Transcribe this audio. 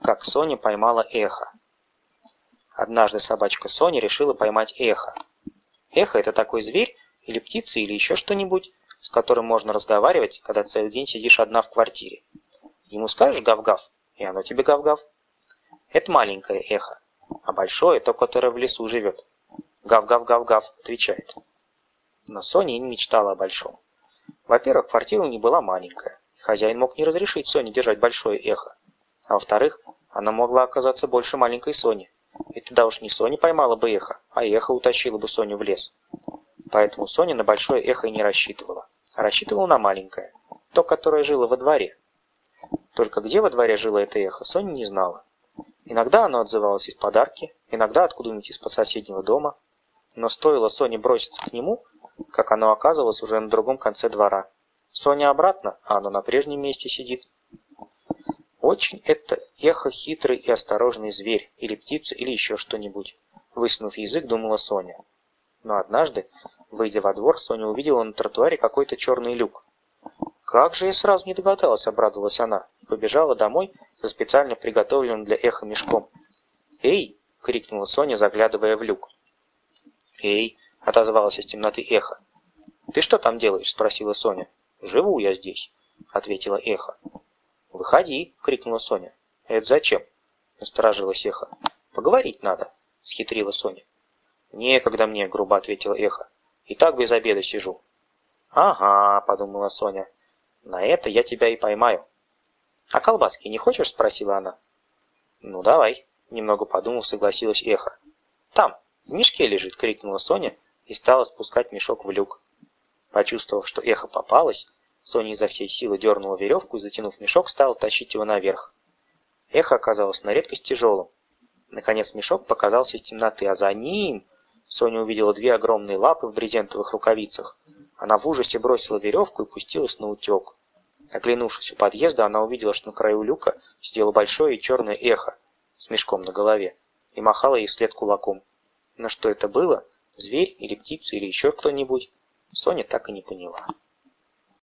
Как Соня поймала эхо. Однажды собачка Соня решила поймать эхо. Эхо – это такой зверь или птица или еще что-нибудь, с которым можно разговаривать, когда целый день сидишь одна в квартире. Ему скажешь гав-гав, и оно тебе гав-гав. Это маленькое эхо, а большое – то, которое в лесу живет. Гав-гав-гав-гав отвечает. Но Соня и не мечтала о большом. Во-первых, квартира у нее была маленькая, и хозяин мог не разрешить Соне держать большое эхо. А во-вторых, она могла оказаться больше маленькой Сони. И тогда уж не Соня поймала бы эхо, а эхо утащило бы Соню в лес. Поэтому Соня на большое эхо и не рассчитывала. А рассчитывала на маленькое, то, которое жило во дворе. Только где во дворе жило это эхо, Соня не знала. Иногда оно отзывалось из-под арки, иногда откуда-нибудь из-под соседнего дома. Но стоило Соне броситься к нему, как оно оказывалось уже на другом конце двора. Соня обратно, а оно на прежнем месте сидит. Очень это эхо хитрый и осторожный зверь, или птица, или еще что-нибудь. Высунув язык, думала Соня. Но однажды, выйдя во двор, Соня увидела на тротуаре какой-то черный люк. «Как же я сразу не догадалась!» — обрадовалась она и побежала домой за специально приготовленным для эха мешком. «Эй!» — крикнула Соня, заглядывая в люк. «Эй!» — отозвалась из темноты эхо. «Ты что там делаешь?» — спросила Соня. «Живу я здесь», — ответила эхо. «Выходи!» — крикнула Соня. «Это зачем?» — насторожилась эхо. «Поговорить надо», — схитрила Соня. «Некогда мне», — грубо ответила эхо. «И так без обеда сижу». «Ага», — подумала Соня. «На это я тебя и поймаю». «А колбаски не хочешь?» — спросила она. «Ну, давай», — немного подумав, согласилась эхо. «Там, в мешке лежит», — крикнула Соня и стала спускать мешок в люк. Почувствовав, что эхо попалось, Соня изо всей силы дернула веревку и, затянув мешок, стала тащить его наверх. Эхо оказалось на редкость тяжелым. Наконец мешок показался из темноты, а за ним Соня увидела две огромные лапы в брезентовых рукавицах. Она в ужасе бросила веревку и пустилась на утек. Оглянувшись у подъезда, она увидела, что на краю люка сидело большое и черное эхо с мешком на голове и махало ей вслед кулаком. Но что это было, зверь или птица или еще кто-нибудь, Соня так и не поняла.